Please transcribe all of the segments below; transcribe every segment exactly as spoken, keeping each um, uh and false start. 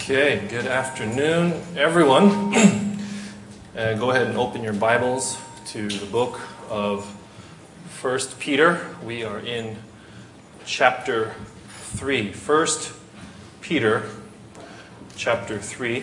Okay, good afternoon, everyone. uh, go ahead and open your Bibles to the book of First Peter. We are in chapter three. First Peter, chapter three.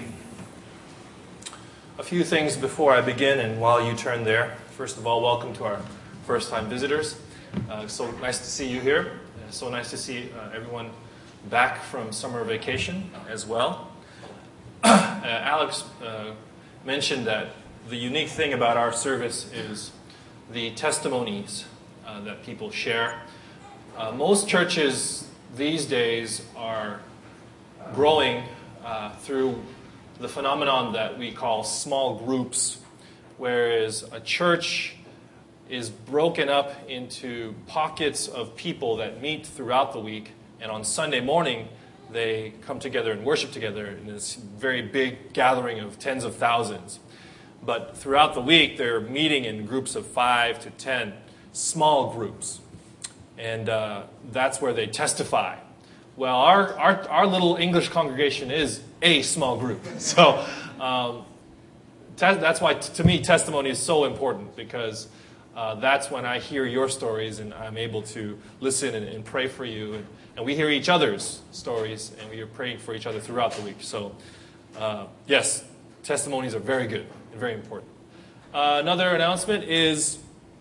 A few things before I begin and while you turn there. First of all, welcome to our first-time visitors. Uh, so nice to see you here. Uh, so nice to see uh, everyone back from summer vacation as well. Uh, Alex uh, mentioned that the unique thing about our service is the testimonies uh, that people share. Uh, most churches these days are growing uh, through the phenomenon that we call small groups, whereas a church is broken up into pockets of people that meet throughout the week. And on Sunday morning, they come together and worship together in this very big gathering of tens of thousands. But throughout the week, they're meeting in groups of five to ten, small groups. And uh, that's where they testify. Well, our, our, our little English congregation is a small group. So um, te- that's why, t- to me, testimony is so important, because uh, that's when I hear your stories and I'm able to listen and, and pray for you. And, And we hear each other's stories, and we are praying for each other throughout the week. So, uh, yes, testimonies are very good and very important. Uh, another announcement is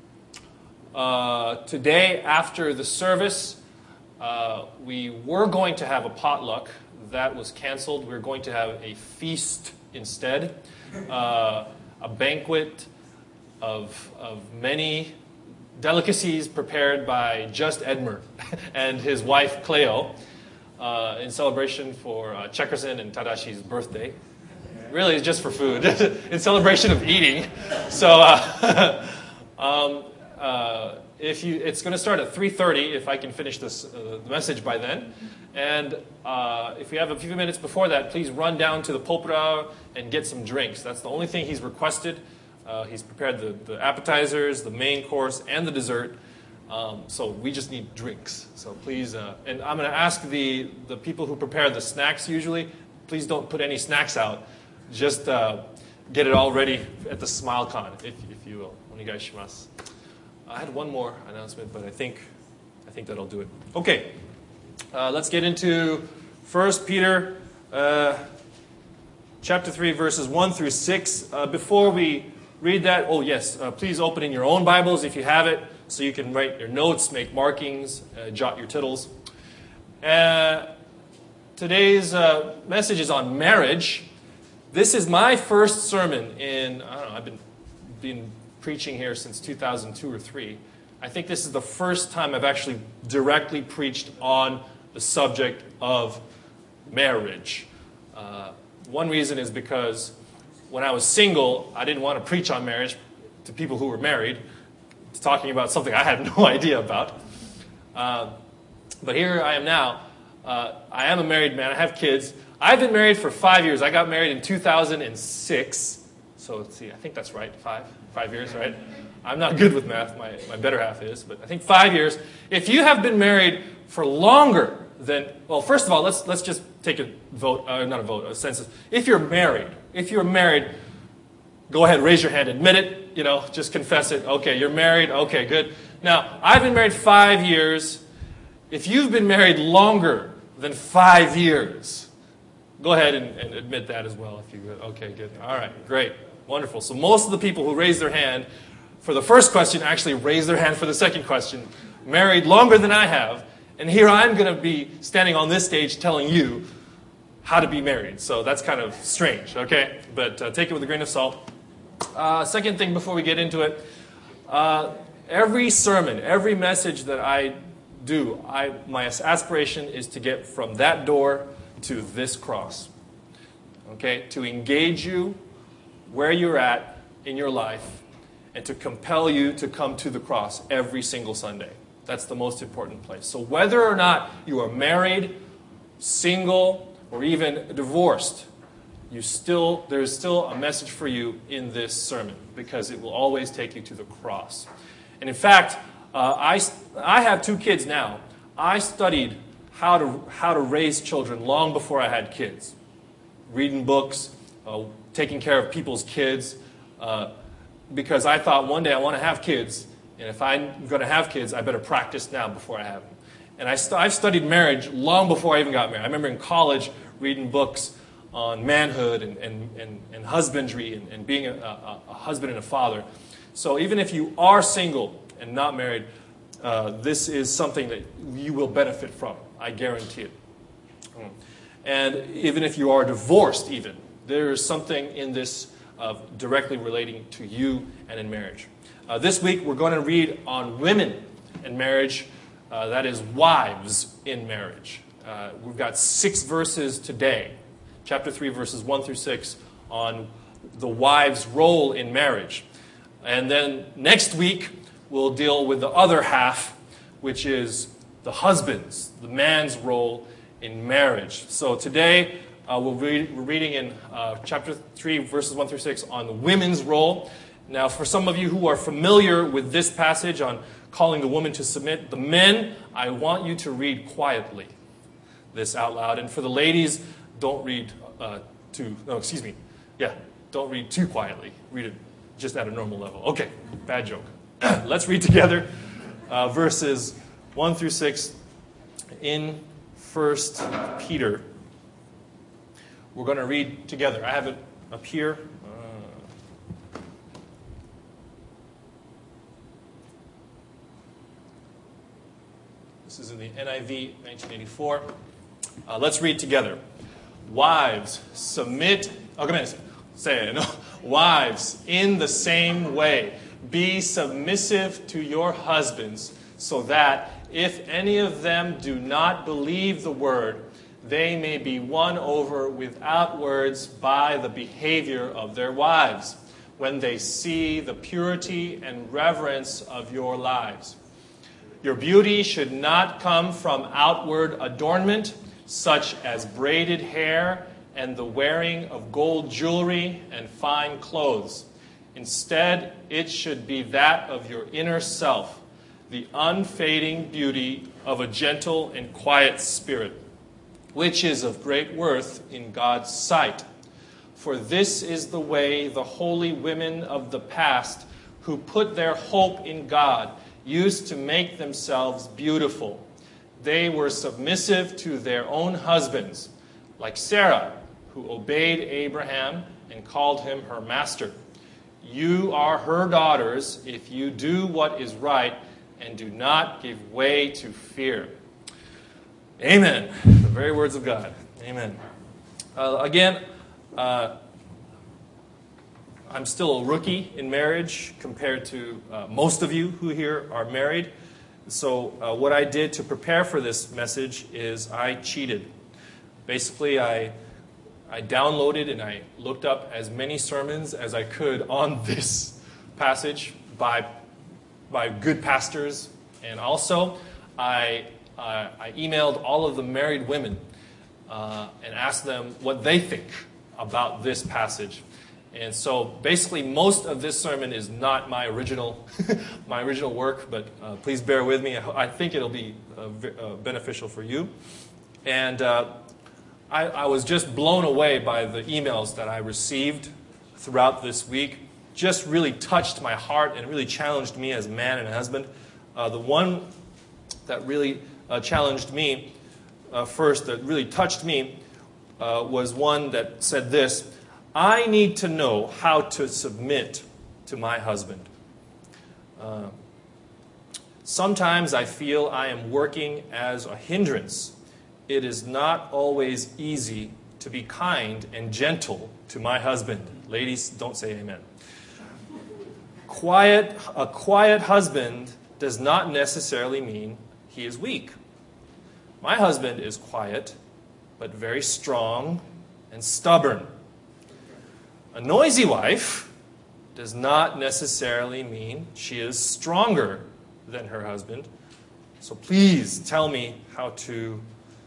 uh, today after the service, uh, we were going to have a potluck. That was canceled. We were going to have a feast instead, uh, a banquet of of many delicacies prepared by Just Edmer and his wife Cleo uh, in celebration for uh, Checkerson and Tadashi's birthday. Really, it's just for food. In celebration of eating. So, uh, um, uh, if you, it's going to start at three thirty. If I can finish this uh, message by then, and uh, if you have a few minutes before that, please run down to the Popura and get some drinks. That's the only thing he's requested. Uh, he's prepared the, the appetizers, the main course, and the dessert. Um, so we just need drinks. So please, uh, and I'm going to ask the, the people who prepare the snacks usually, please don't put any snacks out. Just uh, get it all ready at the SmileCon, if, if you will. Onegaishimasu. I had one more announcement, but I think I think that'll do it. Okay, uh, let's get into First Peter uh, chapter three, verses one through six. Uh, before we read that, oh yes, uh, please open in your own Bibles if you have it, so you can write your notes, make markings, uh, jot your tittles. Uh, today's uh, message is on marriage. This is my first sermon in, I don't know, I've been, been preaching here since two thousand two or three. I think this is the first time I've actually directly preached on the subject of marriage. Uh, one reason is because when I was single, I didn't want to preach on marriage to people who were married, talking about something I had no idea about. Uh, but here I am now. Uh, I am a married man. I have kids. I've been married for five years. I got married in two thousand six. So let's see, I think that's right. Five. Five years, right? I'm not good with math. My, my better half is. But I think five years. If you have been married for longer than, well, first of all, let's let's just take a vote, uh, not a vote, a census. If you're married, if you're married, go ahead, raise your hand, admit it, you know, just confess it. Okay, you're married, okay, good. Now, I've been married five years. If you've been married longer than five years, go ahead and, and admit that as well if you would. Okay, good. All right, great, wonderful. So most of the people who raised their hand for the first question actually raised their hand for the second question, married longer than I have. And here I'm going to be standing on this stage telling you how to be married. So that's kind of strange, okay? But uh, take it with a grain of salt. Uh, second thing before we get into it, uh, every sermon, every message that I do, I, my aspiration is to get from that door to this cross, okay? To engage you where you're at in your life and to compel you to come to the cross every single Sunday. That's the most important place. So whether or not you are married, single, or even divorced, you still there's still a message for you in this sermon, because it will always take you to the cross. And in fact, uh, I, I have two kids now. I studied how to how to raise children long before I had kids. reading books, uh, taking care of people's kids, uh, because I thought one day I want to have kids, and if I'm going to have kids, I better practice now before I have them. And I st- I've studied marriage long before I even got married. I remember in college reading books on manhood and, and, and, and husbandry and, and being a, a, a husband and a father. So even if you are single and not married, uh, this is something that you will benefit from. I guarantee it. And even if you are divorced even, there is something in this uh, directly relating to you and in marriage. Uh, this week we're going to read on women in marriage, uh, that is wives in marriage. Uh, we've got six verses today, chapter three, verses one through six, on the wife's role in marriage. And then next week we'll deal with the other half, which is the husband's, the man's role in marriage. So today uh, we'll read, we're reading in uh, chapter three, verses one through six on the women's role. Now, for some of you who are familiar with this passage on calling the woman to submit, the men, I want you to read quietly this out loud. And for the ladies, don't read uh, too, no, excuse me. Yeah, don't read too quietly. Read it just at a normal level. Okay, bad joke. Let's read together uh, verses one through six in First Peter. We're going to read together. I have it up here. Uh, this is in the N I V nineteen eighty-four. Uh, let's read together. Wives, submit. Oh, come on. Say it. No. Wives, in the same way, be submissive to your husbands, so that if any of them do not believe the word, they may be won over without words by the behavior of their wives, when they see the purity and reverence of your lives. Your beauty should not come from outward adornment, such as braided hair and the wearing of gold jewelry and fine clothes. Instead, it should be that of your inner self, the unfading beauty of a gentle and quiet spirit, which is of great worth in God's sight. For this is the way the holy women of the past, who put their hope in God, used to make themselves beautiful. They were submissive to their own husbands, like Sarah, who obeyed Abraham and called him her master. You are her daughters if you do what is right and do not give way to fear. Amen. The very words of God. Amen. Uh, again, uh, I'm still a rookie in marriage compared to uh, most of you who here are married. So uh, what I did to prepare for this message is I cheated. Basically, I I downloaded and I looked up as many sermons as I could on this passage by, by good pastors. And also, I, uh, I emailed all of the married women uh, and asked them what they think about this passage. And so basically, most of this sermon is not my original, my original work, but uh, please bear with me. I, I think it'll be uh, v- uh, beneficial for you. And uh, I, I was just blown away by the emails that I received throughout this week. Just really touched my heart and really challenged me as a man and a husband. Uh, the one that really uh, challenged me uh, first, that really touched me, uh, was one that said this: I need to know how to submit to my husband. Uh, sometimes I feel I am working as a hindrance. It is not always easy to be kind and gentle to my husband. Ladies, don't say amen. Quiet, a quiet husband does not necessarily mean he is weak. My husband is quiet, but very strong and stubborn. A noisy wife does not necessarily mean she is stronger than her husband. So please tell me how to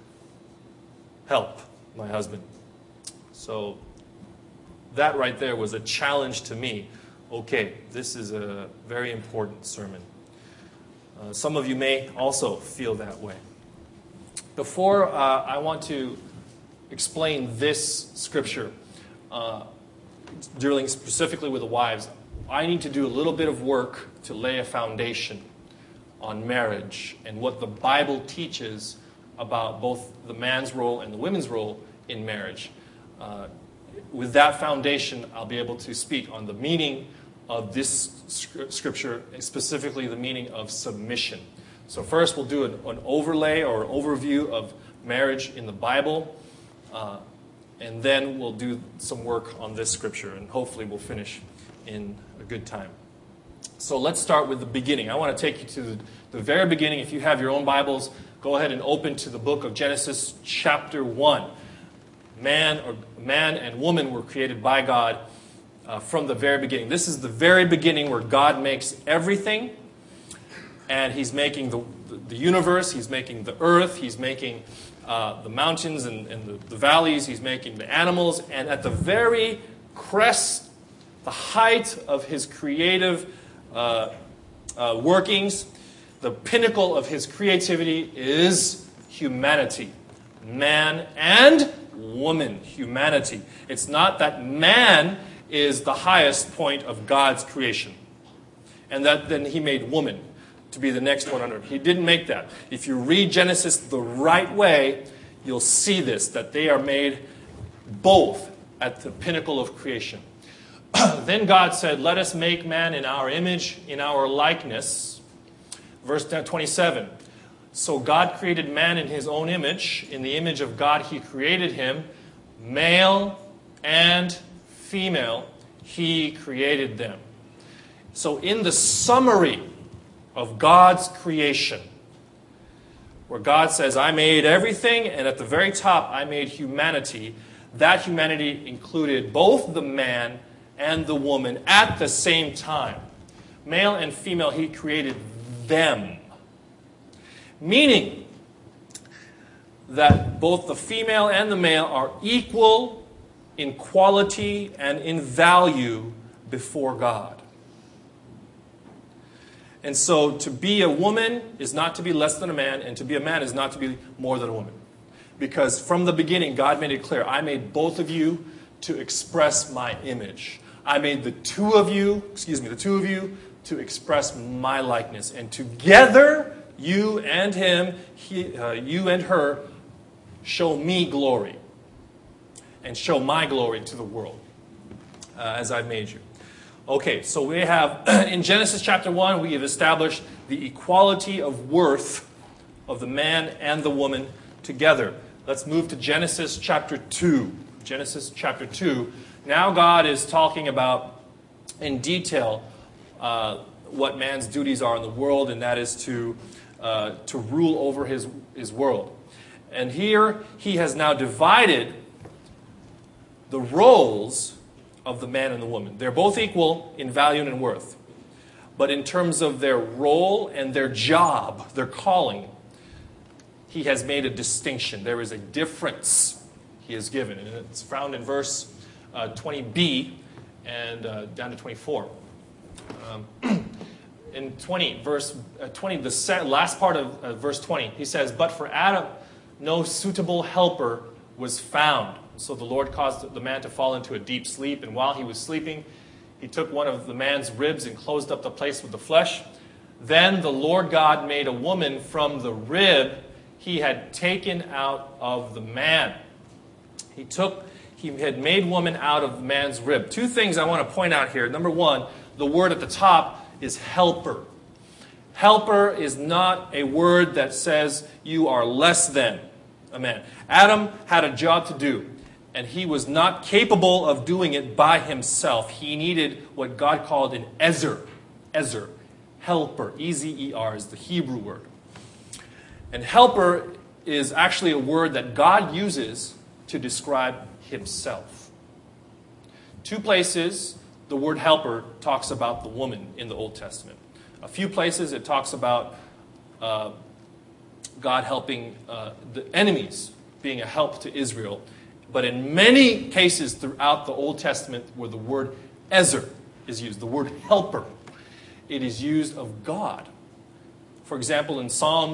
help my husband. So that right there was a challenge to me. Okay, this is a very important sermon. Uh, some of you may also feel that way. Before uh, I want to explain this scripture, uh, dealing specifically with the wives, I need to do a little bit of work to lay a foundation on marriage and what the Bible teaches about both the man's role and the women's role in marriage. Uh, with that foundation, I'll be able to speak on the meaning of this scripture, specifically the meaning of submission. So first we'll do an, an overlay or an overview of marriage in the Bible, uh, and then we'll do some work on this scripture, and hopefully we'll finish in a good time. So let's start with the beginning. I want to take you to the, the very beginning. If you have your own Bibles, go ahead and open to the book of Genesis chapter one. Man or man and woman were created by God uh, from the very beginning. This is the very beginning where God makes everything, and He's making the, the, the universe, He's making the earth, He's making uh, the mountains and, and the, the valleys, He's making the animals, and at the very crest, the height of His creative uh, uh, workings, the pinnacle of His creativity is humanity. Man and woman, humanity. It's not that man is the highest point of God's creation, and that then He made woman to be the next one on earth. He didn't make that. If you read Genesis the right way, you'll see this, that they are made both at the pinnacle of creation. Then God said, let us make man in our image, in our likeness. Verse twenty-seven. So God created man in His own image. In the image of God He created him. Male and female He created them. So in the summary of God's creation, where God says, I made everything, and at the very top I made humanity, that humanity included both the man and the woman at the same time. Male and female, He created them. Meaning that both the female and the male are equal in quality and in value before God. And so to be a woman is not to be less than a man, and to be a man is not to be more than a woman. Because from the beginning, God made it clear, I made both of you to express my image. I made the two of you, excuse me, the two of you to express my likeness. And together, you and him, he, uh, you and her, show me glory. And show my glory to the world uh, as I've made you. Okay, so we have, in Genesis chapter one, we have established the equality of worth of the man and the woman together. Let's move to Genesis chapter two. Genesis chapter two. Now God is talking about, in detail, uh, what man's duties are in the world, and that is to uh, to rule over his, his world. And here He has now divided the roles of the man and the woman. They're both equal in value and in worth. But in terms of their role and their job, their calling, He has made a distinction. There is a difference He has given. And it's found in verse uh, twenty b and uh, down to twenty-four. Um, in twenty, verse uh, twenty, the set, last part of uh, verse twenty, He says, but for Adam no suitable helper was found. So the Lord caused the man to fall into a deep sleep, and while he was sleeping, He took one of the man's ribs and closed up the place with the flesh. Then the Lord God made a woman from the rib He had taken out of the man. He took, He had made woman out of the man's rib. Two things I want to point out here. Number one, the word at the top is helper. Helper is not a word that says you are less than a man. Adam had a job to do, and he was not capable of doing it by himself. He needed what God called an ezer. Ezer. Helper. E Z E R is the Hebrew word. And helper is actually a word that God uses to describe Himself. Two places the word helper talks about the woman in the Old Testament. A few places it talks about uh, God helping uh, the enemies, being a help to Israel. But in many cases throughout the Old Testament where the word ezer is used, the word helper, it is used of God. For example, in Psalms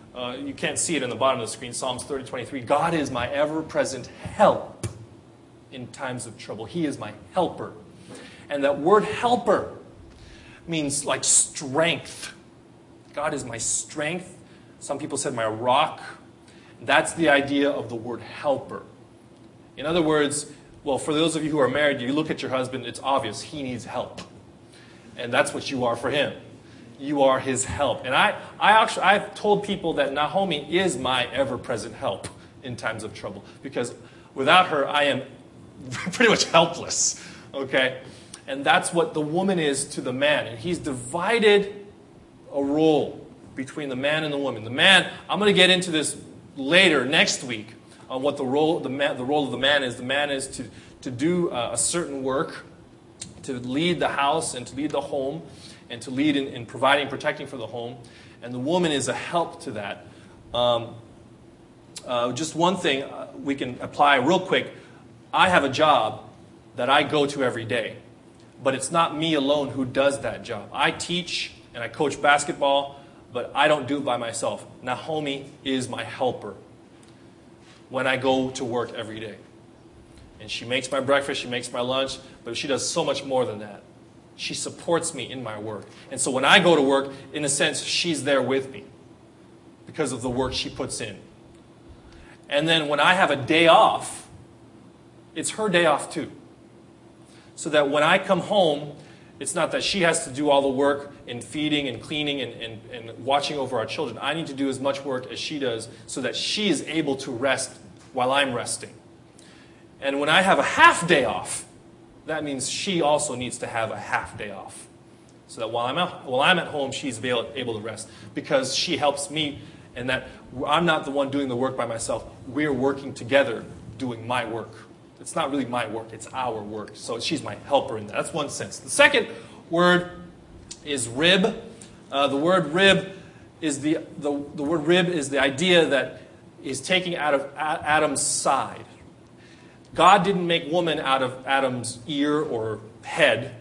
Uh, you can't see it in the bottom of the screen. Psalms thirty twenty-three. God is my ever-present help in times of trouble. He is my helper. And that word helper means like strength. God is my strength. Some people said my rock. That's the idea of the word helper. In other words, well, for those of you who are married, you look at your husband, it's obvious he needs help. And that's what you are for him. You are his help. And I, I actually, I've told people that Naomi is my ever-present help in times of trouble. Because without her, I am pretty much helpless. Okay? And that's what the woman is to the man. And he's divided a role between the man and the woman. The man, I'm going to get into this later, next week, on what the role, the, man, the role of the man is. The man is to, to do uh, a certain work, to lead the house and to lead the home, and to lead in, in providing and protecting for the home. And the woman is a help to that. Um, uh, just one thing uh, we can apply real quick. I have a job that I go to every day. But it's not me alone who does that job. I teach and I coach basketball, but I don't do it by myself. Naomi is my helper when I go to work every day. And she makes my breakfast, she makes my lunch, but she does so much more than that. She supports me in my work. And so when I go to work, in a sense, she's there with me because of the work she puts in. And then when I have a day off, it's her day off too. So that when I come home, it's not that she has to do all the work in feeding and cleaning and, and, and watching over our children. I need to do as much work as she does so that she is able to rest while I'm resting. And when I have a half day off, that means she also needs to have a half day off. So that while I'm at, while I'm at home, she's able, able to rest. Because she helps me, and that I'm not the one doing the work by myself. We're working together doing my work. It's not really my work, it's our work. So she's my helper in that. That's one sense. The second word is rib. Uh, the word rib is the, the, the word rib is the idea that is taking out of Adam's side. God didn't make woman out of Adam's ear or head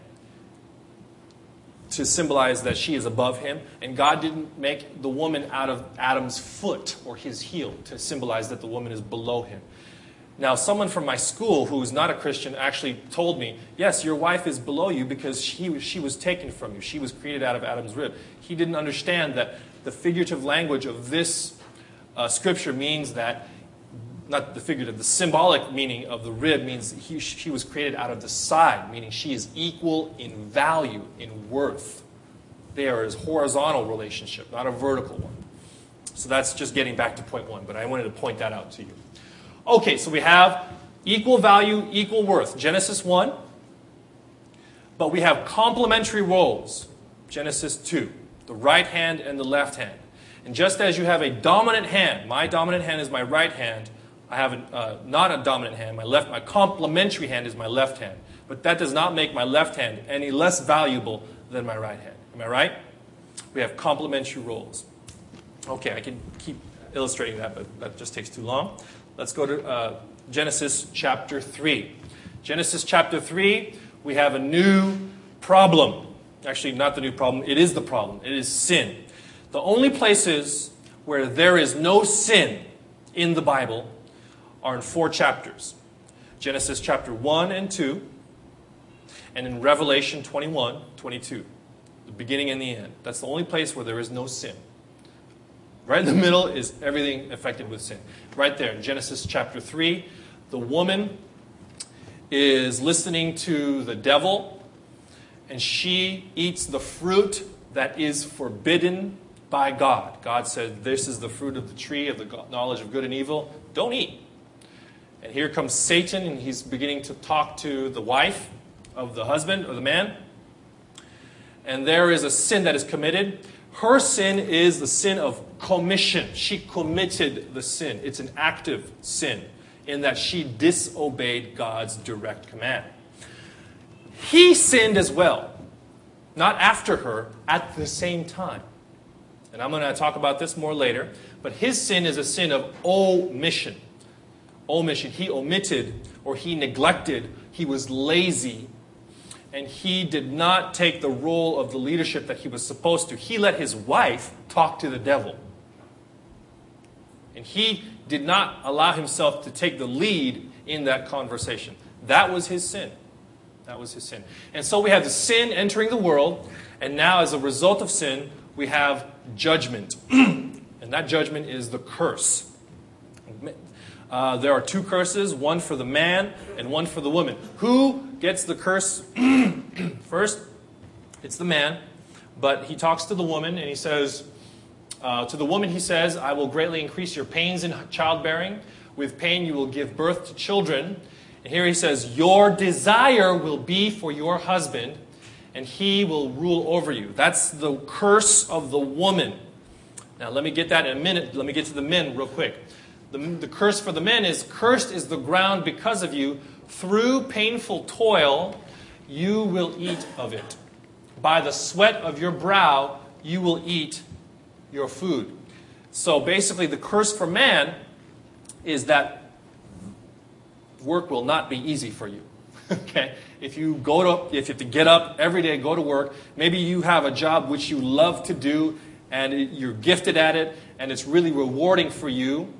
to symbolize that she is above him. And God didn't make the woman out of Adam's foot or his heel to symbolize that the woman is below him. Now, someone from my school who is not a Christian actually told me, yes, your wife is below you because she, she was taken from you. She was created out of Adam's rib. He didn't understand that the figurative language of this uh, scripture means that, not the figurative, the symbolic meaning of the rib means he, she was created out of the side, meaning she is equal in value, in worth. They are a horizontal relationship, not a vertical one. So that's just getting back to point one, but I wanted to point that out to you. Okay, so we have equal value, equal worth, Genesis one. But we have complementary roles, Genesis two, the right hand and the left hand. And just as you have a dominant hand, my dominant hand is my right hand, I have a, uh, not a dominant hand, my left, my complementary hand is my left hand. But that does not make my left hand any less valuable than my right hand. Am I right? We have complementary roles. Okay, I can keep illustrating that, but that just takes too long. Let's go to uh, Genesis chapter three. Genesis chapter three, we have a new problem. Actually, not the new problem. It is the problem. It is sin. The only places where there is no sin in the Bible are in four chapters. Genesis chapter one and two, and in Revelation twenty-one, twenty-two. The beginning and the end. That's the only place where there is no sin. Right in the middle is everything affected with sin. Right there in Genesis chapter three, the woman is listening to the devil, and she eats the fruit that is forbidden by God. God said, this is the fruit of the tree of the knowledge of good and evil. Don't eat. And here comes Satan, and he's beginning to talk to the wife of the husband or the man. And there is a sin that is committed. Her sin is the sin of commission. She committed the sin. It's an active sin in that she disobeyed God's direct command. He sinned as well, not after her, at the same time. And I'm going to talk about this more later. But his sin is a sin of omission. Omission. He omitted or he neglected. He was lazy. And he did not take the role of the leadership that he was supposed to. He let his wife talk to the devil. And he did not allow himself to take the lead in that conversation. That was his sin. That was his sin. And so we have the sin entering the world, and now as a result of sin, we have judgment. And that judgment is the curse. Uh, there are two curses, one for the man and one for the woman. Who gets the curse first? It's the man. But he talks to the woman and he says, uh, to the woman he says, I will greatly increase your pains in childbearing. With pain you will give birth to children. And here he says, your desire will be for your husband, and he will rule over you. That's the curse of the woman. Now let me get that in a minute. Let me get to the men real quick. The, the curse for the men is, cursed is the ground because of you. Through painful toil, you will eat of it. By the sweat of your brow, you will eat your food. So basically, the curse for man is that work will not be easy for you. Okay? If you go to, if you have to get up every day, go to work, maybe you have a job which you love to do, and it, you're gifted at it, and it's really rewarding for you.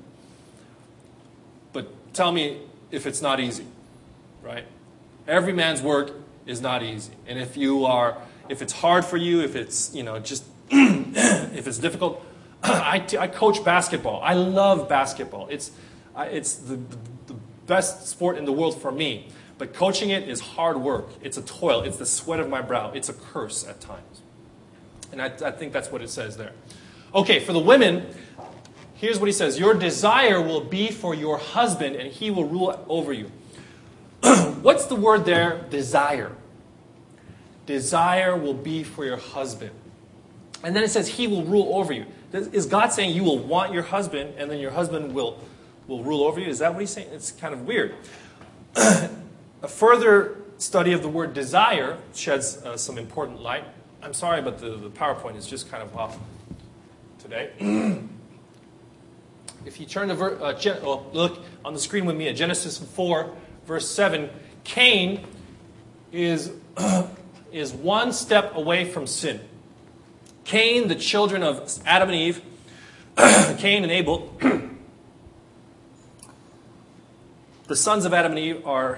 But tell me if it's not easy, right? Every man's work is not easy. And if you are, if it's hard for you, if it's, you know, just, if it's difficult, I, t- I coach basketball. I love basketball. It's, I, it's the, the, the best sport in the world for me. But coaching it is hard work. It's a toil. It's the sweat of my brow. It's a curse at times. And I, I think that's what it says there. Okay, for the women, here's what he says. Your desire will be for your husband, and he will rule over you. What's the word there? Desire. Desire will be for your husband. And then it says he will rule over you. Is God saying you will want your husband, and then your husband will, will rule over you? Is that what he's saying? It's kind of weird. A further study of the word desire sheds uh, some important light. I'm sorry, but the, the PowerPoint is just kind of off today. If you turn to ver- uh, Gen- oh, look on the screen with me at Genesis four, verse seven, Cain is, is one step away from sin. Cain, the children of Adam and Eve, Cain and Abel, the sons of Adam and Eve are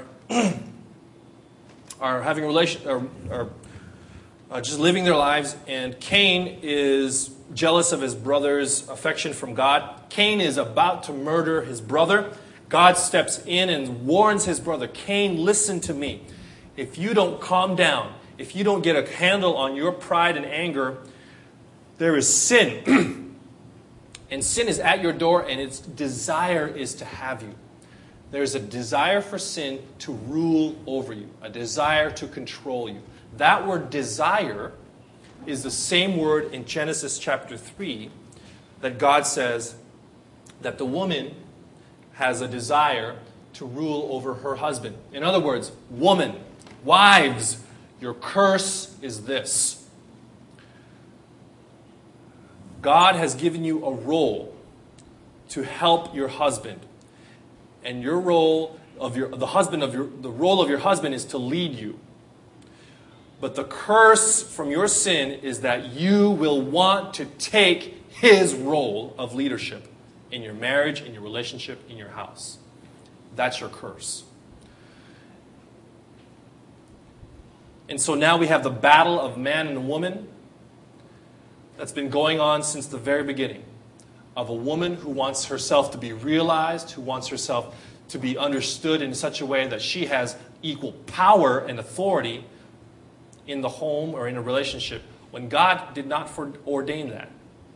are having a relation, are, are uh, just living their lives, and Cain is jealous of his brother's affection from God. Cain is about to murder his brother. God steps in and warns his brother, Cain, listen to me. If you don't calm down, if you don't get a handle on your pride and anger, there is sin. And sin is at your door, and its desire is to have you. There's a desire for sin to rule over you, a desire to control you. That word desire is the same word in Genesis chapter three that God says that the woman has a desire to rule over her husband. In other words, woman, wives, your curse is this. God has given you a role to help your husband. And your role of your the husband of your the role of your husband is to lead you. But the curse from your sin is that you will want to take his role of leadership in your marriage, in your relationship, in your house. That's your curse. And so now we have the battle of man and woman that's been going on since the very beginning. Of a woman who wants herself to be realized, who wants herself to be understood in such a way that she has equal power and authority in the home or in a relationship, when God did not ordain that.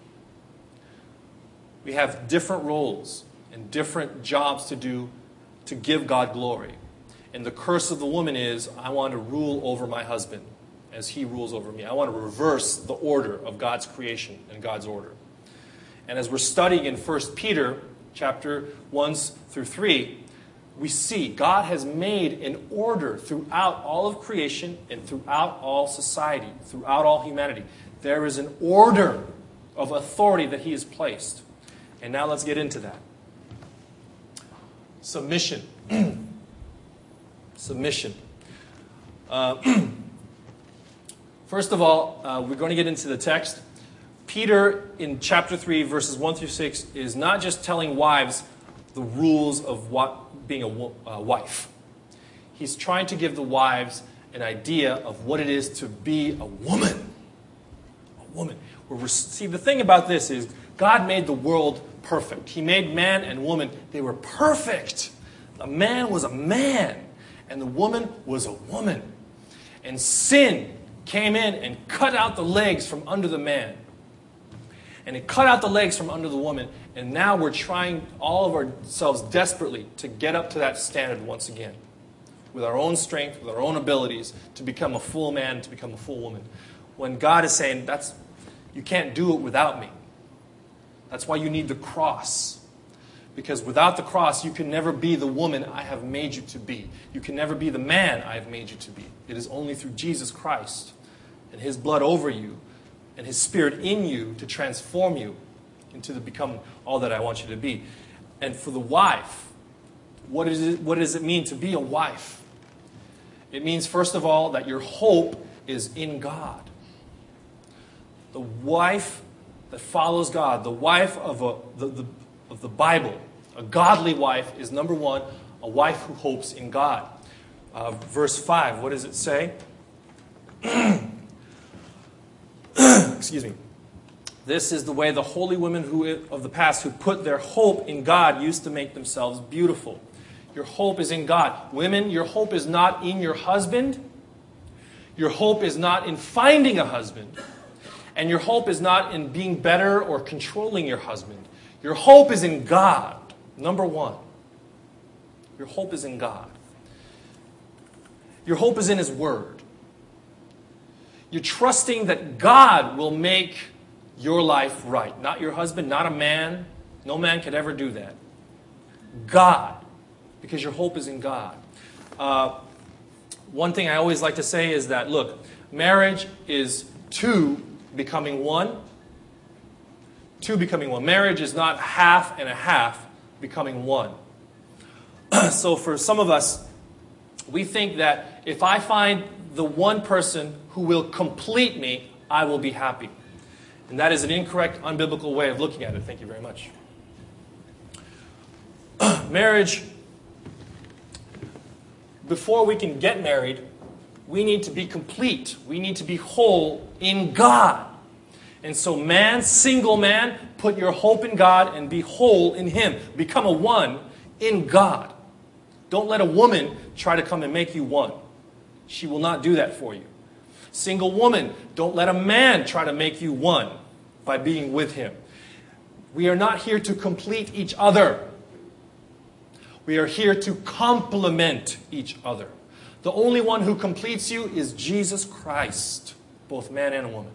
We have different roles and different jobs to do to give God glory. And the curse of the woman is, I want to rule over my husband as he rules over me. I want to reverse the order of God's creation and God's order. And as we're studying in First Peter chapter one through three, we see God has made an order throughout all of creation and throughout all society, throughout all humanity. There is an order of authority that he has placed. And now let's get into that. Submission. Submission. Uh, first of all, uh, we're going to get into the text. Peter, in chapter three, verses one through six, is not just telling wives the rules of what being a wo- uh, wife. He's trying to give the wives an idea of what it is to be a woman. A woman. We're, see, the thing about this is God made the world perfect. He made man and woman. They were perfect. A man was a man, and the woman was a woman. And sin came in and cut out the legs from under the man. And it cut out the legs from under the woman. And now we're trying all of ourselves desperately to get up to that standard once again. With our own strength, with our own abilities, to become a full man, to become a full woman. When God is saying, "That's you can't do it without me." That's why you need the cross. Because without the cross, you can never be the woman I have made you to be. You can never be the man I have made you to be. It is only through Jesus Christ and His blood over you and His Spirit in you to transform you into the become all that I want you to be. And for the wife, what is it, what does it mean to be a wife? It means, first of all, that your hope is in God. The wife that follows God, the wife of, a, the, the, of the Bible, a godly wife is, number one, a wife who hopes in God. Uh, verse five, what does it say? Excuse me. This is the way the holy women who of the past who put their hope in God used to make themselves beautiful. Your hope is in God. Women, your hope is not in your husband. Your hope is not in finding a husband. And your hope is not in being better or controlling your husband. Your hope is in God, number one. Your hope is in God. Your hope is in His Word. You're trusting that God will make your life right. Not your husband, not a man. No man could ever do that. God. Because your hope is in God. Uh, one thing I always like to say is that, look, marriage is two becoming one. Two becoming one. Marriage is not half and a half becoming one. So for some of us, we think that if I find the one person who will complete me, I will be happy. And that is an incorrect, unbiblical way of looking at it. Thank you very much. Marriage, before we can get married, we need to be complete. We need to be whole in God. And so man, single man, put your hope in God and be whole in Him. Become a one in God. Don't let a woman try to come and make you one. She will not do that for you. Single woman, don't let a man try to make you one by being with him. We are not here to complete each other. We are here to complement each other. The only one who completes you is Jesus Christ, both man and woman.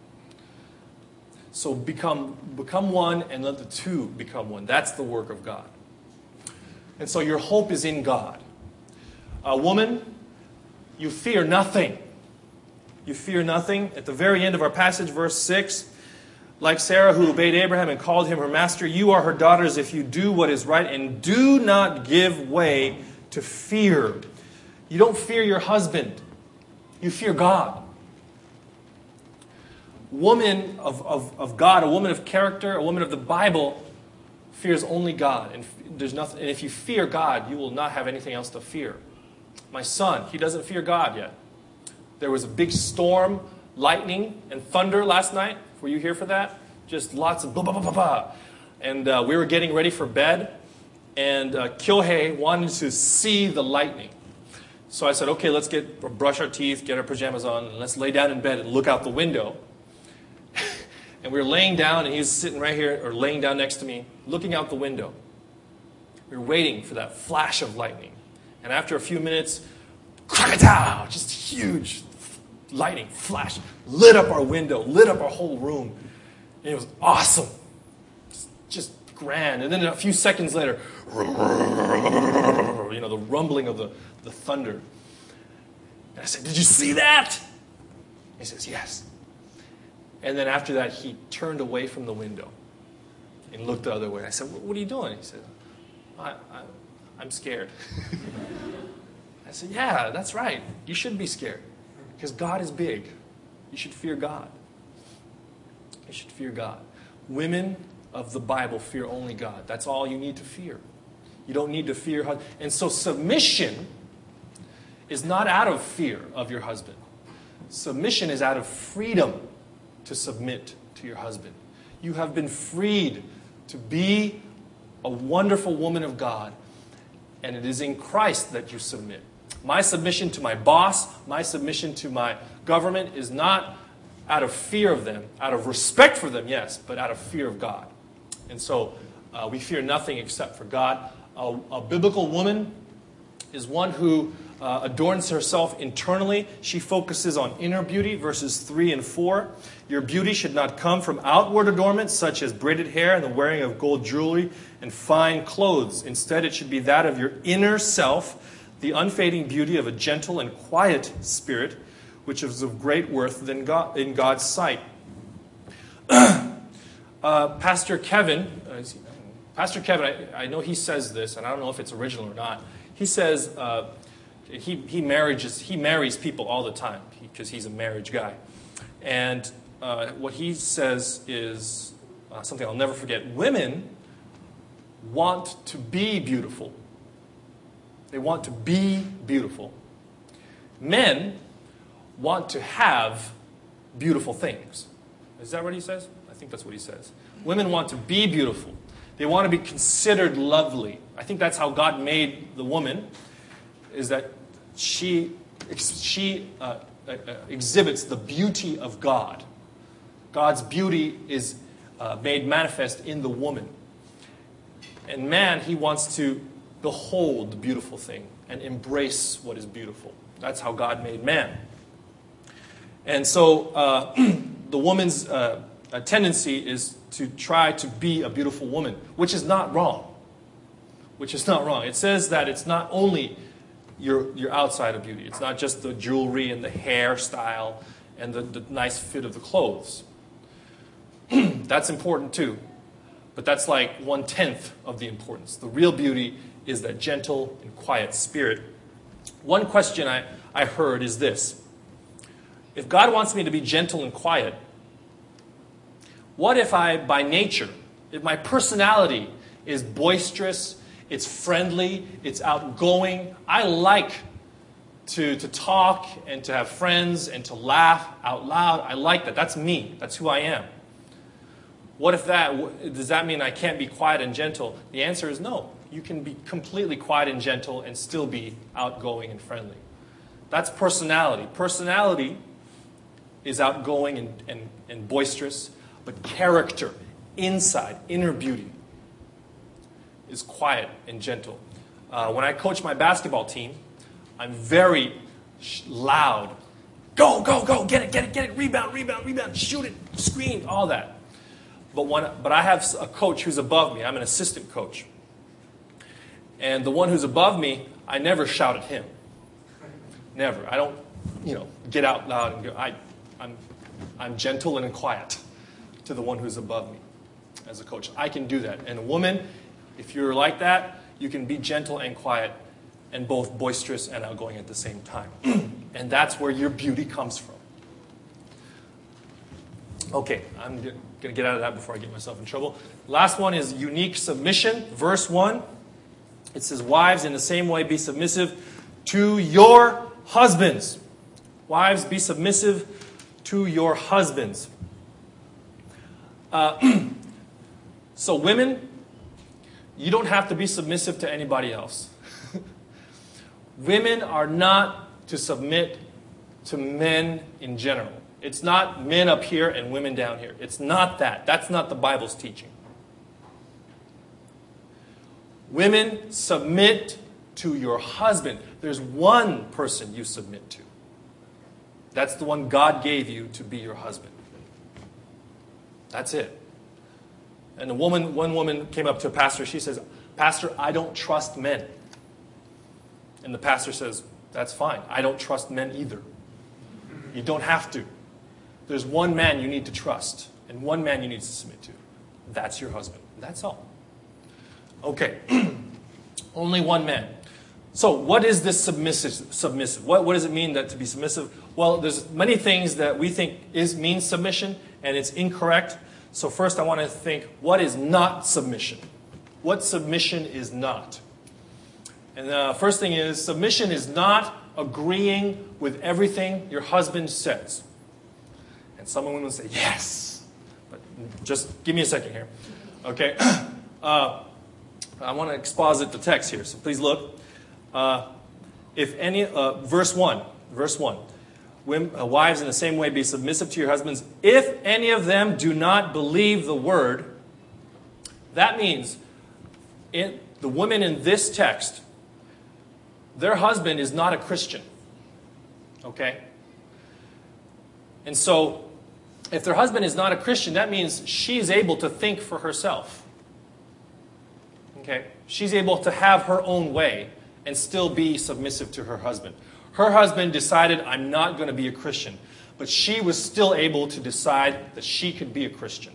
So become, become one and let the two become one. That's the work of God. And so your hope is in God. A woman, you fear nothing. You fear nothing. At the very end of our passage, verse six, like Sarah who obeyed Abraham and called him her master, you are her daughters if you do what is right and do not give way to fear. You don't fear your husband. You fear God. Woman of, of, of God, a woman of character, a woman of the Bible, fears only God. And there's nothing. And if you fear God, you will not have anything else to fear. My son, he doesn't fear God yet. There was a big storm, lightning, and thunder last night. Were you here for that? Just lots of blah, blah, blah, blah, blah. And uh, we were getting ready for bed. And uh, Kyohei wanted to see the lightning. So I said, okay, let's get brush our teeth, get our pajamas on, and let's lay down in bed and look out the window. And we were laying down, and he was sitting right here, or laying down next to me, looking out the window. We were waiting for that flash of lightning. And after a few minutes, krakatow, just huge lightning flash, lit up our window, lit up our whole room. And it was awesome. Just, just grand. And then a few seconds later, you know, the rumbling of the, the thunder. And I said, did you see that? He says, yes. And then after that, he turned away from the window and looked the other way. I said, what are you doing? He said, I, I, I'm scared. I said, yeah, that's right. You should be scared because God is big. You should fear God. You should fear God. Women of the Bible fear only God. That's all you need to fear. You don't need to fear husband. And so submission is not out of fear of your husband. Submission is out of freedom to submit to your husband. You have been freed to be a wonderful woman of God, and it is in Christ that you submit. My submission to my boss, my submission to my government is not out of fear of them, out of respect for them, yes, but out of fear of God. And so uh, we fear nothing except for God. A, a biblical woman is one who uh, adorns herself internally. She focuses on inner beauty, verses three and four. Your beauty should not come from outward adornments, such as braided hair and the wearing of gold jewelry and fine clothes. Instead, it should be that of your inner self, the unfading beauty of a gentle and quiet spirit, which is of great worth in, God, in God's sight. uh, Pastor Kevin, uh, Pastor Kevin, I, I know he says this, and I don't know if it's original or not. He says uh, he he marries he marries people all the time because he, he's a marriage guy, and uh, what he says is uh, something I'll never forget. Women want to be beautiful. They want to be beautiful. Men want to have beautiful things. Is that what he says? I think that's what he says. Women want to be beautiful. They want to be considered lovely. I think that's how God made the woman, is that she, she uh, uh, exhibits the beauty of God. God's beauty is uh, made manifest in the woman. And man, he wants to behold the beautiful thing and embrace what is beautiful. That's how God made man. And so uh, the woman's uh, tendency is to try to be a beautiful woman, which is not wrong. Which is not wrong. It says that it's not only your, your outside of beauty. It's not just the jewelry and the hairstyle and the, the nice fit of the clothes. That's important too. But that's like one-tenth of the importance. The real beauty is that gentle and quiet spirit. One question I, I heard is this. If God wants me to be gentle and quiet, what if I, by nature, if my personality is boisterous, it's friendly, it's outgoing, I like to, to talk and to have friends and to laugh out loud. I like that. That's me. That's who I am. What if that, does that mean I can't be quiet and gentle? The answer is no. You can be completely quiet and gentle and still be outgoing and friendly. That's personality. Personality is outgoing and, and, and boisterous, but character, inside, inner beauty, is quiet and gentle. Uh, when I coach my basketball team, I'm very sh- loud. Go, go, go, get it, get it, get it, rebound, rebound, rebound, shoot it, screen, all that. But when, but I have a coach who's above me. I'm an assistant coach. And the one who's above me, I never shout at him. Never. I don't, you know, get out loud and go. I, I'm, I'm gentle and quiet to the one who's above me as a coach. I can do that. And a woman, if you're like that, you can be gentle and quiet and both boisterous and outgoing at the same time. And that's where your beauty comes from. Okay, I'm going to get out of that before I get myself in trouble. Last one is unique submission. Verse one, it says, wives, in the same way, be submissive to your husbands. Wives, be submissive to your husbands. Uh, so women, you don't have to be submissive to anybody else. Women are not to submit to men in general. It's not men up here and women down here. It's not that. That's not the Bible's teaching. Women, submit to your husband. There's one person you submit to. That's the one God gave you to be your husband. That's it. And a woman, one woman came up to a pastor. She says, Pastor, I don't trust men. And the pastor says, that's fine. I don't trust men either. You don't have to. There's one man you need to trust and one man you need to submit to. That's your husband. That's all. Okay. Only one man. So what is this submissive? submissive? What, what does it mean that to be submissive? Well, there's many things that we think is means submission, and it's incorrect. So first I want to think, what is not submission? What submission is not? And the first thing is, submission is not agreeing with everything your husband says. And some women will say, yes. But just give me a second here. Okay? Uh, I want to exposit the text here, so please look. Uh, if any, uh, verse one, verse one. Women, uh, wives in the same way be submissive to your husbands. If any of them do not believe the word, that means in, the women in this text, their husband is not a Christian. Okay? And so, if their husband is not a Christian, that means she's able to think for herself. Okay? She's able to have her own way and still be submissive to her husband. Her husband decided, I'm not going to be a Christian. But she was still able to decide that she could be a Christian.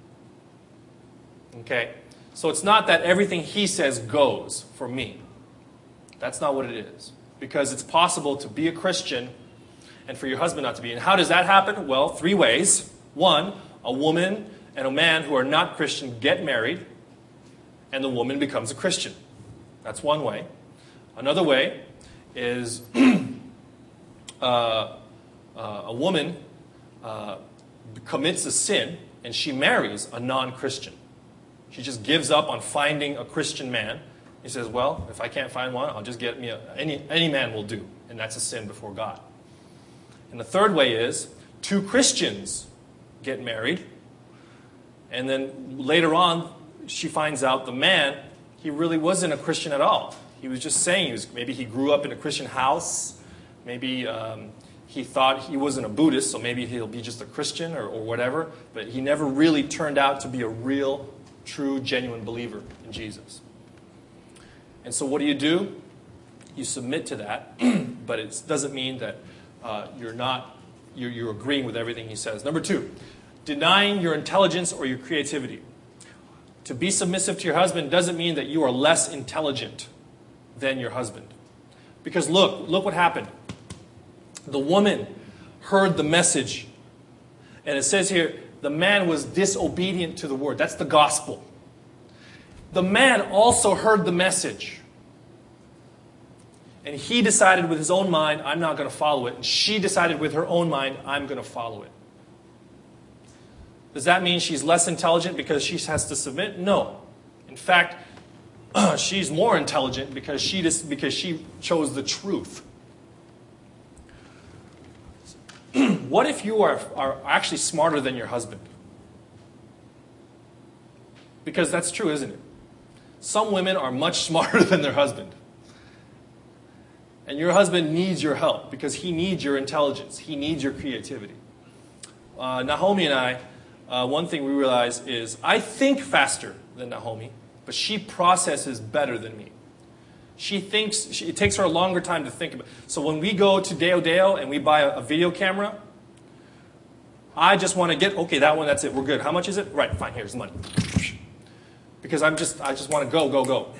Okay? So it's not that everything he says goes for me. That's not what it is. Because it's possible to be a Christian and for your husband not to be. And how does that happen? Well, three ways. One, a woman and a man who are not Christian get married, and the woman becomes a Christian. That's one way. Another way is uh, uh, a woman uh, commits a sin and she marries a non-Christian. She just gives up on finding a Christian man. He says, well, if I can't find one, I'll just get me a, any, any man will do. And that's a sin before God. And the third way is two Christians get married. And then later on, she finds out the man, he really wasn't a Christian at all. He was just saying, he was, maybe he grew up in a Christian house. Maybe um, he thought he wasn't a Buddhist, so maybe he'll be just a Christian or, or whatever. But he never really turned out to be a real, true, genuine believer in Jesus. And so what do you do? You submit to that, but it doesn't mean that uh, you're not, you're, you're agreeing with everything he says. Number two, denying your intelligence or your creativity. To be submissive to your husband doesn't mean that you are less intelligent than your husband. Because look, look what happened. The woman heard the message. And it says here, the man was disobedient to the word. That's the gospel. The man also heard the message. And he decided with his own mind, I'm not going to follow it. And she decided with her own mind, I'm going to follow it. Does that mean she's less intelligent because she has to submit? No. In fact, she's more intelligent because she just, because she chose the truth. What if you are, are actually smarter than your husband? Because that's true, isn't it? Some women are much smarter than their husband. And your husband needs your help because he needs your intelligence. He needs your creativity. Uh, Naomi and I, uh, one thing we realize is I think faster than Naomi, but she processes better than me. She thinks, she, it takes her a longer time to think about it. So when we go to Deo Deo and we buy a, a video camera, I just want to get, okay, that one, that's it, we're good. How much is it? Right, fine, here's the money. Because I'm just, I just want to go, go, go.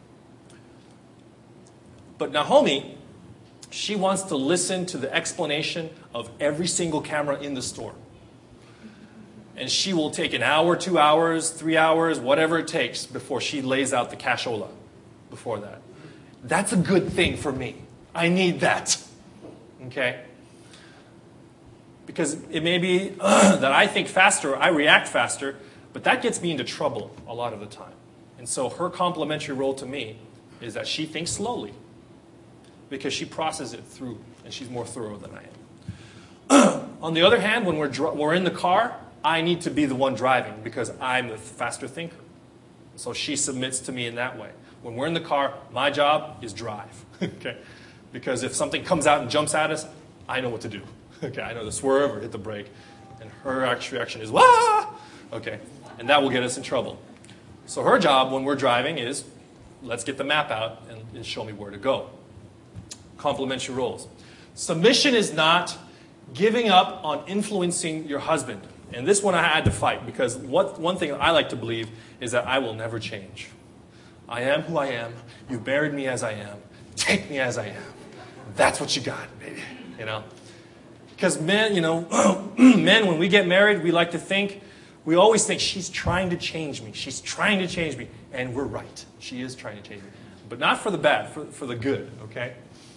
But Naomi, she wants to listen to the explanation of every single camera in the store. And she will take an hour, two hours, three hours, whatever it takes before she lays out the cashola before that. That's a good thing for me. I need that. Okay? Because it may be uh, that I think faster, I react faster, but that gets me into trouble a lot of the time. And so her complementary role to me is that she thinks slowly because she processes it through and she's more thorough than I am. On the other hand, when we're, dr- we're in the car, I need to be the one driving because I'm the faster thinker. So she submits to me in that way. When we're in the car, my job is drive. Okay? Because if something comes out and jumps at us, I know what to do. Okay, I know to swerve or hit the brake. And her reaction is, wah! Okay, and that will get us in trouble. So her job when we're driving is, let's get the map out and, and show me where to go. Complementary roles. Submission is not giving up on influencing your husband. And this one I had to fight because what, one thing I like to believe is that I will never change. I am who I am. You buried me as I am. Take me as I am. That's what you got, baby. You know? Because men, you know, men, when we get married, we like to think, we always think, she's trying to change me. She's trying to change me. And we're right. She is trying to change me. But not for the bad, for, for the good, okay?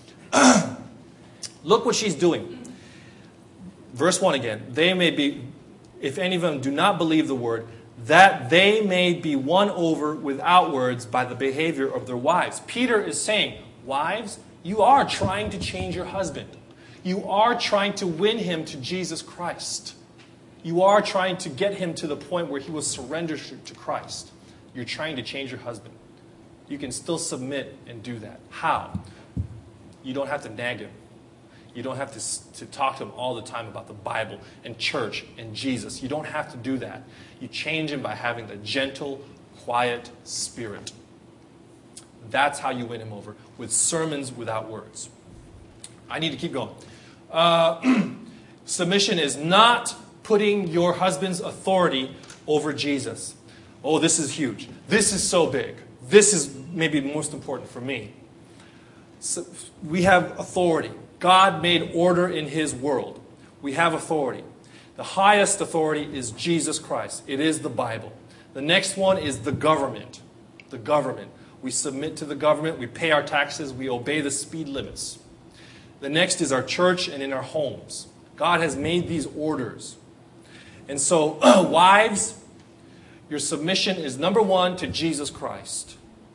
Look what she's doing. Verse one again. They may be, if any of them do not believe the word, that they may be won over without words by the behavior of their wives. Peter is saying, wives, you are trying to change your husband. You are trying to win him to Jesus Christ. You are trying to get him to the point where he will surrender to Christ. You're trying to change your husband. You can still submit and do that. How? You don't have to nag him. You don't have to, to talk to him all the time about the Bible and church and Jesus. You don't have to do that. You change him by having the gentle, quiet spirit. That's how you win him over, with sermons without words. I need to keep going. Uh, submission is not putting your husband's authority over Jesus. Oh, this is huge. This is so big. This is maybe the most important for me. So we have authority. God made order in his world. We have authority. The highest authority is Jesus Christ. It is the Bible. The next one is the government. The government. We submit to the government. We pay our taxes. We obey the speed limits. The next is our church and in our homes. God has made these orders. And so, wives, your submission is number one to Jesus Christ.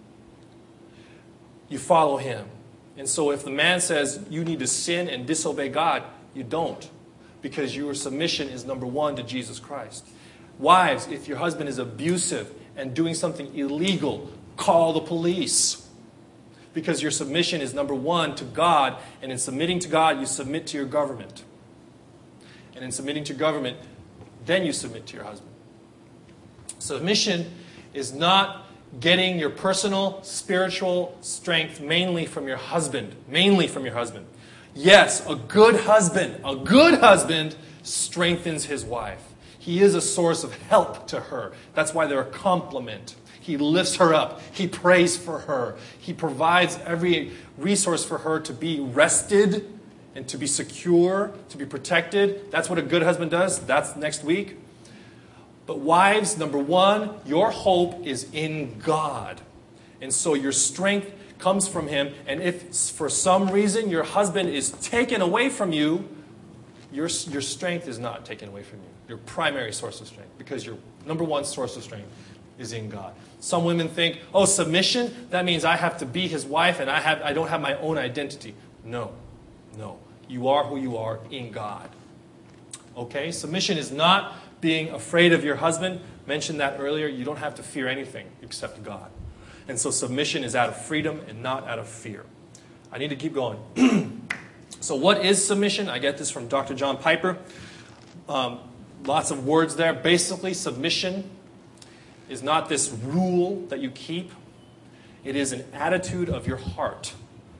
You follow him. And so if the man says you need to sin and disobey God, you don't. Because your submission is number one to Jesus Christ. Wives, if your husband is abusive and doing something illegal, call the police. Because your submission is number one to God. And in submitting to God, you submit to your government. And in submitting to government, then you submit to your husband. Submission is not getting your personal spiritual strength mainly from your husband. Mainly from your husband. Yes, a good husband, a good husband strengthens his wife. He is a source of help to her. That's why they're a complement. He lifts her up. He prays for her. He provides every resource for her to be rested and to be secure, to be protected. That's what a good husband does. That's next week. But wives, number one, your hope is in God. And so your strength comes from him. And if for some reason your husband is taken away from you, your, your strength is not taken away from you. Your primary source of strength. Because your number one source of strength is in God. Some women think, oh, submission, that means I have to be his wife and I have I don't have my own identity. No, no. You are who you are in God. Okay? Submission is not being afraid of your husband. Mentioned that earlier. You don't have to fear anything except God. And so submission is out of freedom and not out of fear. I need to keep going. So what is submission? I get this from Doctor John Piper. Um, lots of words there. Basically, submission is not this rule that you keep. It is an attitude of your heart.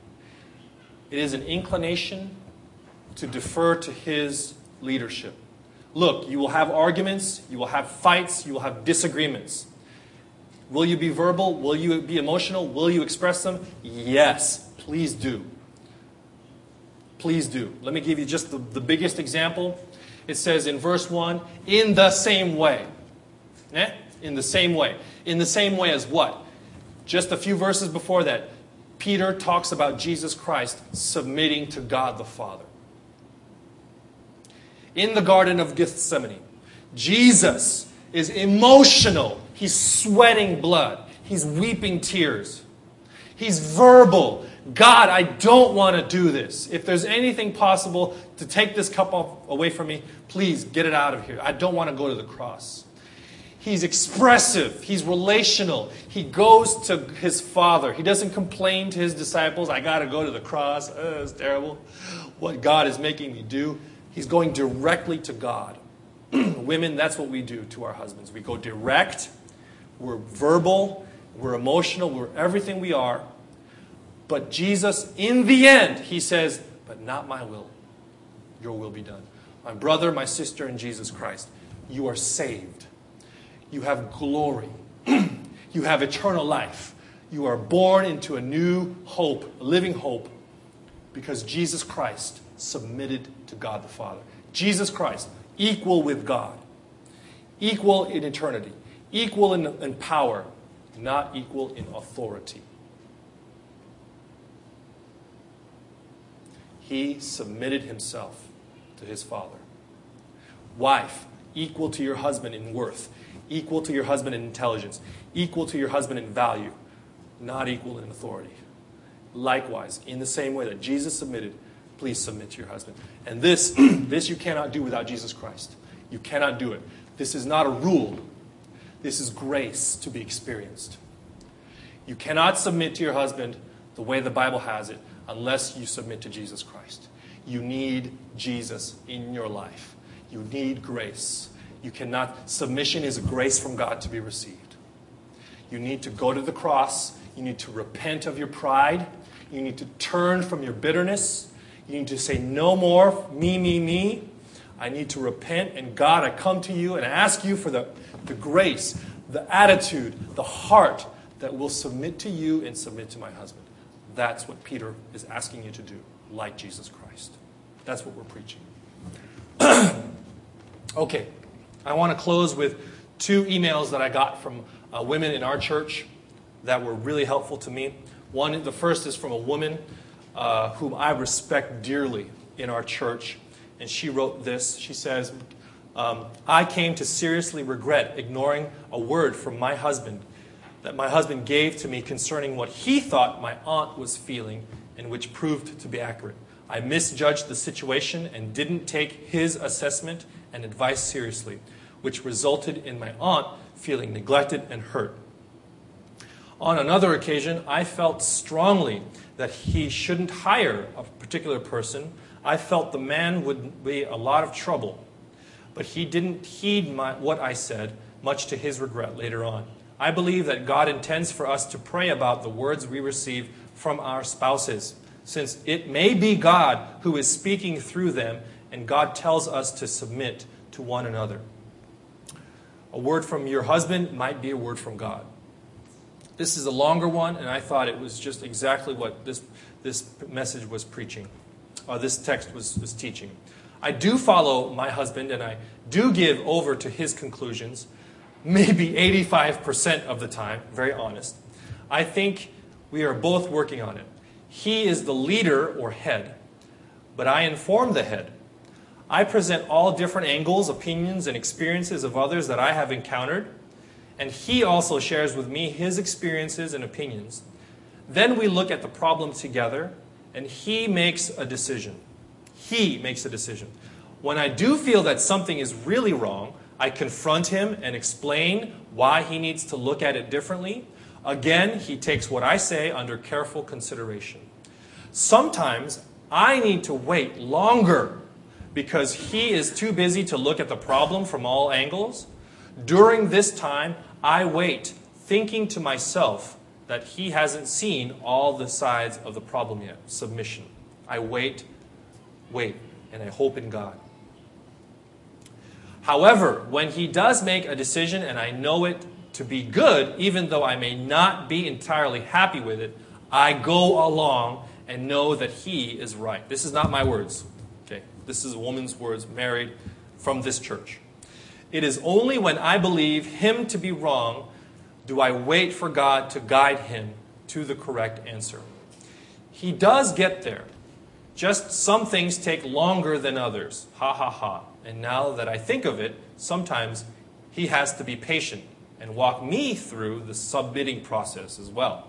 It is an inclination to defer to his leadership. Look, you will have arguments, you will have fights, you will have disagreements. Will you be verbal? Will you be emotional? Will you express them? Yes, please do. Please do. Let me give you just the, the biggest example. It says in verse one, in the same way. Eh? In the same way. In the same way as what? Just a few verses before that, Peter talks about Jesus Christ submitting to God the Father. In the Garden of Gethsemane, Jesus is emotional. He's sweating blood. He's weeping tears. He's verbal. God, I don't want to do this. If there's anything possible to take this cup off, away from me, please get it out of here. I don't want to go to the cross. He's expressive. He's relational. He goes to his Father. He doesn't complain to his disciples, I got to go to the cross. Oh, it's terrible. What God is making me do. He's going directly to God. Women, that's what we do to our husbands. We go direct. We're verbal. We're emotional. We're everything we are. But Jesus, in the end, he says, but not my will. Your will be done. My brother, my sister in Jesus Christ, you are saved. You have glory. You have eternal life. You are born into a new hope, a living hope, because Jesus Christ submitted to God the Father. Jesus Christ, equal with God, equal in eternity, equal in, in power, not equal in authority. He submitted himself to his Father. Wife, equal to your husband in worth, equal to your husband in intelligence, equal to your husband in value, not equal in authority. Likewise, in the same way that Jesus submitted, please submit to your husband. And this, this you cannot do without Jesus Christ. You cannot do it. This is not a rule. This is grace to be experienced. You cannot submit to your husband the way the Bible has it unless you submit to Jesus Christ. You need Jesus in your life. You need grace. You cannot, submission is a grace from God to be received. You need to go to the cross. You need to repent of your pride. You need to turn from your bitterness. You need to say, no more me, me, me. I need to repent. And God, I come to you and ask you for the, the grace, the attitude, the heart that will submit to you and submit to my husband. That's what Peter is asking you to do, like Jesus Christ. That's what we're preaching. Okay, I want to close with two emails that I got from uh, women in our church that were really helpful to me. One, the first is from a woman uh, whom I respect dearly in our church. And she wrote this. She says, um, I came to seriously regret ignoring a word from my husband that my husband gave to me concerning what he thought my aunt was feeling and which proved to be accurate. I misjudged the situation and didn't take his assessment and advice seriously, which resulted in my aunt feeling neglected and hurt. On another occasion, I felt strongly that he shouldn't hire a particular person. I felt the man would be a lot of trouble, but he didn't heed my, what I said, much to his regret later on. I believe that God intends for us to pray about the words we receive from our spouses, since it may be God who is speaking through them, and God tells us to submit to one another. A word from your husband might be a word from God. This is a longer one, and I thought it was just exactly what this, this message was preaching, or this text was, was teaching. I do follow my husband, and I do give over to his conclusions, maybe eighty-five percent of the time, very honest. I think we are both working on it. He is the leader or head, but I inform the head. I present all different angles, opinions, and experiences of others that I have encountered, and he also shares with me his experiences and opinions. Then we look at the problem together, and he makes a decision. He makes a decision. When I do feel that something is really wrong, I confront him and explain why he needs to look at it differently. Again, he takes what I say under careful consideration. Sometimes I need to wait longer because he is too busy to look at the problem from all angles. During this time, I wait, thinking to myself that he hasn't seen all the sides of the problem yet. Submission. I wait, wait, and I hope in God. However, when he does make a decision and I know it to be good, even though I may not be entirely happy with it, I go along and know that he is right. This is not my words. Okay, this is a woman's words, married from this church. It is only when I believe him to be wrong do I wait for God to guide him to the correct answer. He does get there. Just some things take longer than others. Ha ha ha. And now that I think of it, sometimes he has to be patient and walk me through the submitting process as well.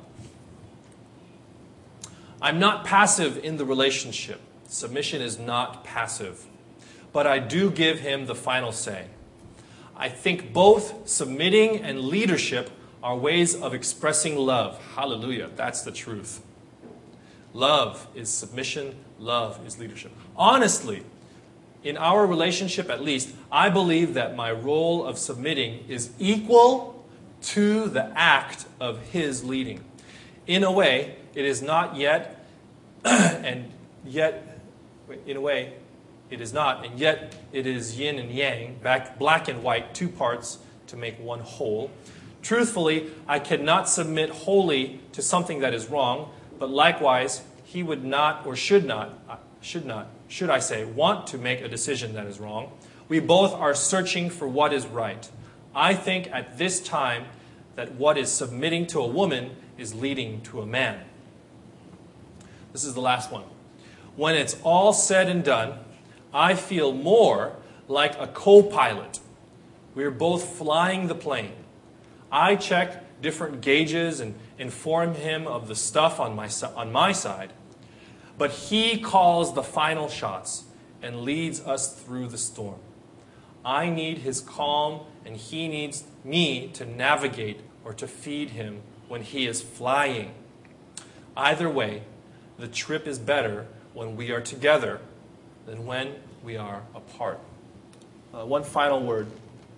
I'm not passive in the relationship. Submission is not passive. But I do give him the final say. I think both submitting and leadership are ways of expressing love. Hallelujah. That's the truth. Love is submission. Love is leadership. Honestly, in our relationship at least, I believe that my role of submitting is equal to the act of his leading. In a way, it is not yet, and yet, in a way, it is not, and yet it is yin and yang, back, black and white, two parts to make one whole. Truthfully, I cannot submit wholly to something that is wrong, but likewise, he would not or should not, should not, should I say, want to make a decision that is wrong. We both are searching for what is right. I think at this time that what is submitting to a woman is leading to a man. This is the last one. When it's all said and done, I feel more like a co-pilot. We are both flying the plane. I check different gauges and inform him of the stuff on my, on my side. But he calls the final shots and leads us through the storm. I need his calm, and he needs me to navigate or to feed him when he is flying. Either way, the trip is better when we are together than when we are apart. Uh, one final word.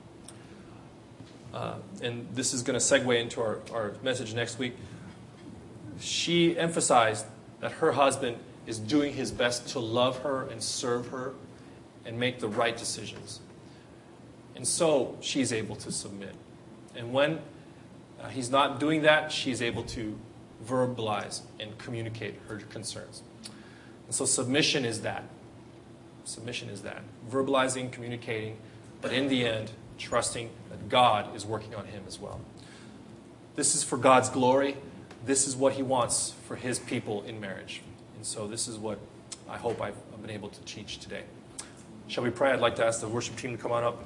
Uh, and this is going to segue into our, our message next week. She emphasized that her husband is doing his best to love her and serve her and make the right decisions. And so she's able to submit. And when uh, he's not doing that, she's able to verbalize and communicate her concerns. And so submission is that. Submission is that. Verbalizing, communicating, but in the end, trusting that God is working on him as well. This is for God's glory. This is what he wants for his people in marriage. And so this is what I hope I've been able to teach today. Shall we pray? I'd like to ask the worship team to come on up.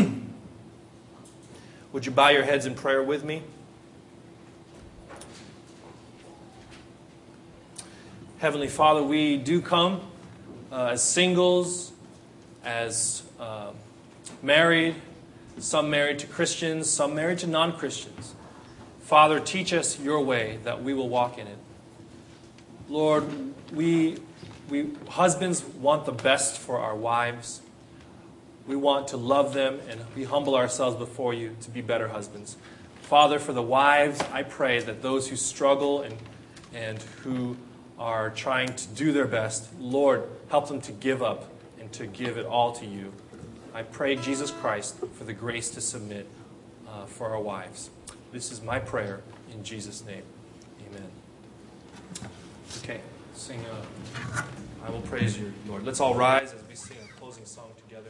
Would you bow your heads in prayer with me? Heavenly Father, we do come uh, as singles, as uh, married, some married to Christians, some married to non-Christians. Father, teach us your way that we will walk in it. Lord, we, we husbands want the best for our wives. We want to love them, and we humble ourselves before you to be better husbands. Father, for the wives, I pray that those who struggle and, and who are trying to do their best, Lord, help them to give up and to give it all to you. I pray, Jesus Christ, for the grace to submit uh, for our wives. This is my prayer in Jesus' name. Amen. Okay, sing uh, I Will Praise You, Lord. Let's all rise as we sing a closing song together.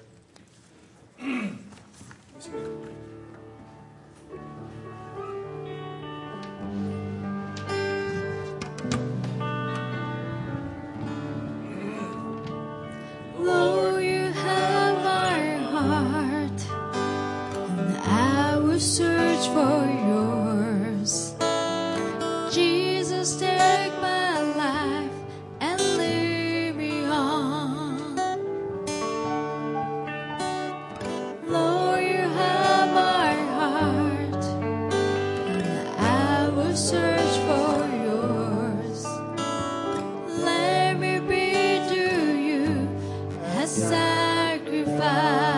Lord, you have my heart, and I will search for yours. Jesus, take my life and lead me on. Lord, you have my heart, and I will search for yours. Let me be to you a sacrifice.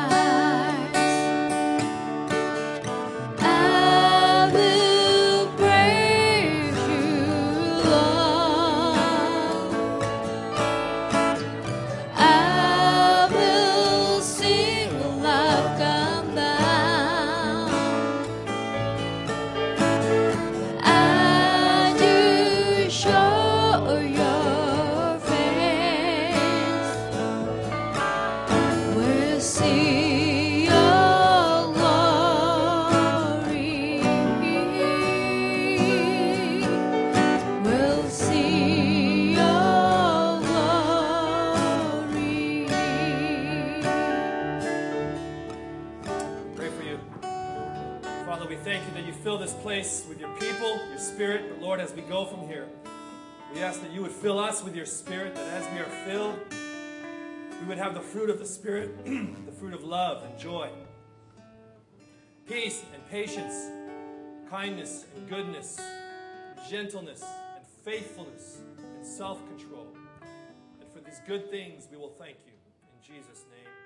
I will praise you, Lord. I will sing till I've come down. I do show your face. We'll see your glory. We'll see your glory. Pray for you. Father, we thank you that you fill this place with your people, your spirit. But Lord, as we go from here, we ask that you would fill us with your spirit, that as we are filled, we would have the fruit of the Spirit, the fruit of love and joy, peace and patience, kindness and goodness, gentleness and faithfulness and self-control. And for these good things, we will thank you. In Jesus' name.